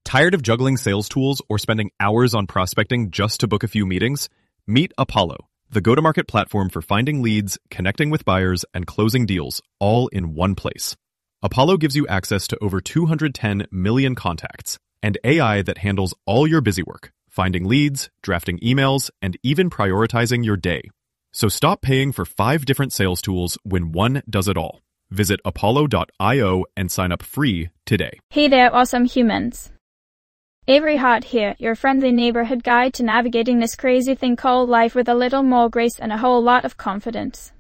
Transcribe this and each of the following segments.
Tired of juggling sales tools or spending hours on prospecting just to book a few meetings? Meet Apollo, the go-to-market platform for finding leads, connecting with buyers, and closing deals, all in one place. Apollo gives you access to over 210 million contacts and AI that handles all your busy work, finding leads, drafting emails, and even prioritizing your day. So stop paying for 5 different sales tools when one does it all. Visit apollo.io and sign up free today. Hey there, awesome humans. Avery Hart here, your friendly neighborhood guide to navigating this crazy thing called life with a little more grace and a whole lot of confidence.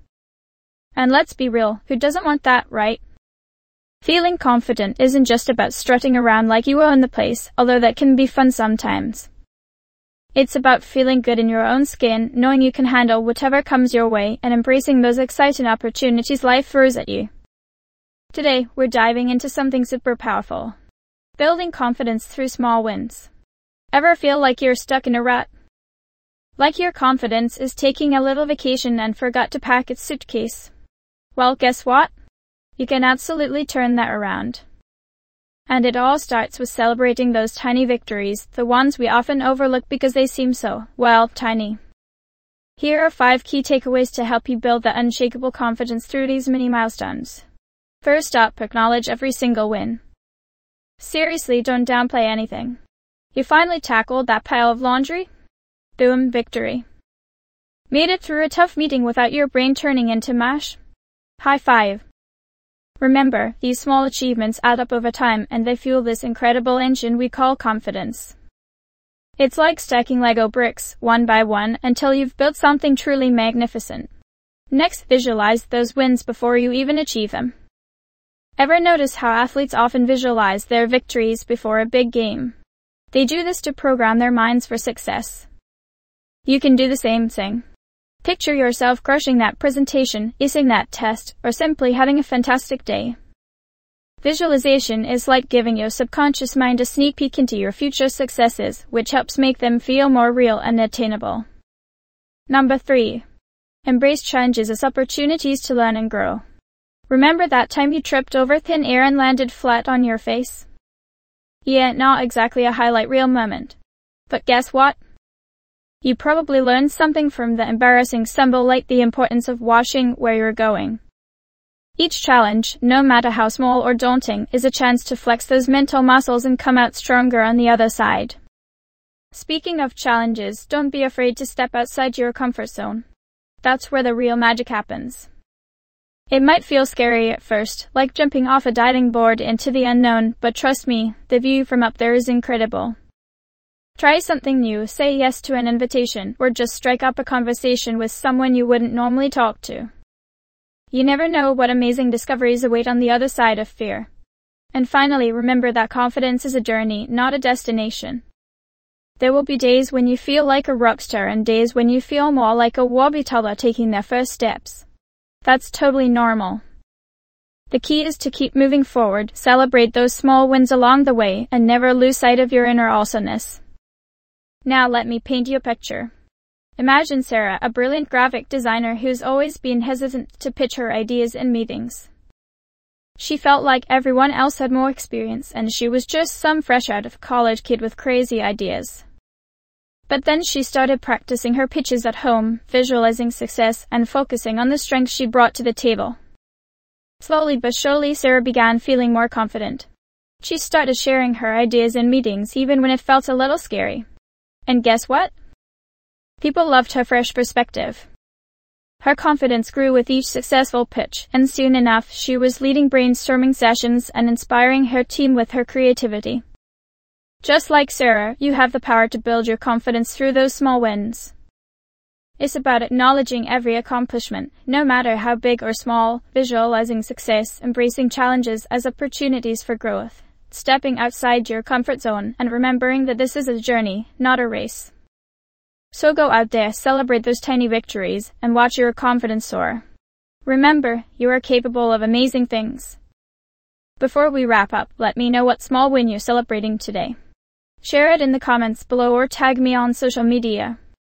And let's be real, who doesn't want that, right? Feeling confident isn't just about strutting around like you own the place, although that can be fun sometimes. It's about feeling good in your own skin, knowing you can handle whatever comes your way, and embracing those exciting opportunities life throws at you. Today, we're diving into something super powerful. Building confidence through small wins. Ever feel like you're stuck in a rut? Like your confidence is taking a little vacation and forgot to pack its suitcase? Well, guess what? You can absolutely turn that around. And it all starts with celebrating those tiny victories, the ones we often overlook because they seem so, well, tiny. Here are 5 key takeaways to help you build that unshakable confidence through these mini milestones. First up, acknowledge every single win. Seriously, don't downplay anything. You finally tackled that pile of laundry? Boom, victory. Made it through a tough meeting without your brain turning into mush? High five. Remember, these small achievements add up over time and they fuel this incredible engine we call confidence. It's like stacking Lego bricks, one by one, until you've built something truly magnificent. Next, visualize those wins before you even achieve them. Ever notice how athletes often visualize their victories before a big game? They do this to program their minds for success. You can do the same thing. Picture yourself crushing that presentation, acing that test, or simply having a fantastic day. Visualization is like giving your subconscious mind a sneak peek into your future successes, which helps make them feel more real and attainable. Number 3. Embrace challenges as opportunities to learn and grow. Remember that time you tripped over thin air and landed flat on your face? Yeah, not exactly a highlight reel moment. But guess what? You probably learned something from the embarrassing stumble, like the importance of watching where you're going. Each challenge, no matter how small or daunting, is a chance to flex those mental muscles and come out stronger on the other side. Speaking of challenges, don't be afraid to step outside your comfort zone. That's where the real magic happens. It might feel scary at first, like jumping off a diving board into the unknown, but trust me, the view from up there is incredible. Try something new, say yes to an invitation, or just strike up a conversation with someone you wouldn't normally talk to. You never know what amazing discoveries await on the other side of fear. And finally, remember that confidence is a journey, not a destination. There will be days when you feel like a rock star and days when you feel more like a wobbly toddler taking their first steps. That's totally normal. The key is to keep moving forward, celebrate those small wins along the way, and never lose sight of your inner awesomeness. Now let me paint you a picture. Imagine Sarah, a brilliant graphic designer who's always been hesitant to pitch her ideas in meetings. She felt like everyone else had more experience and she was just some fresh out of college kid with crazy ideas. But then she started practicing her pitches at home, visualizing success, and focusing on the strengths she brought to the table. Slowly but surely, Sarah began feeling more confident. She started sharing her ideas in meetings even when it felt a little scary. And guess what? People loved her fresh perspective. Her confidence grew with each successful pitch, and soon enough, she was leading brainstorming sessions and inspiring her team with her creativity. Just like Sarah, you have the power to build your confidence through those small wins. It's about acknowledging every accomplishment, no matter how big or small, visualizing success, embracing challenges as opportunities for growth, stepping outside your comfort zone, and remembering that this is a journey, not a race. So go out there, celebrate those tiny victories, and watch your confidence soar. Remember, you are capable of amazing things. Before we wrap up, let me know what small win you're celebrating today. Share it in the comments below or tag me on social media.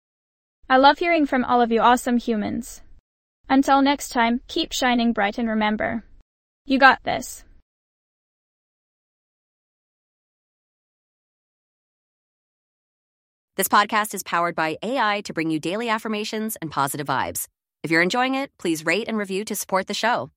I love hearing from all of you awesome humans. Until next time, keep shining bright and remember, you got this. This podcast is powered by AI to bring you daily affirmations and positive vibes. If you're enjoying it, please rate and review to support the show.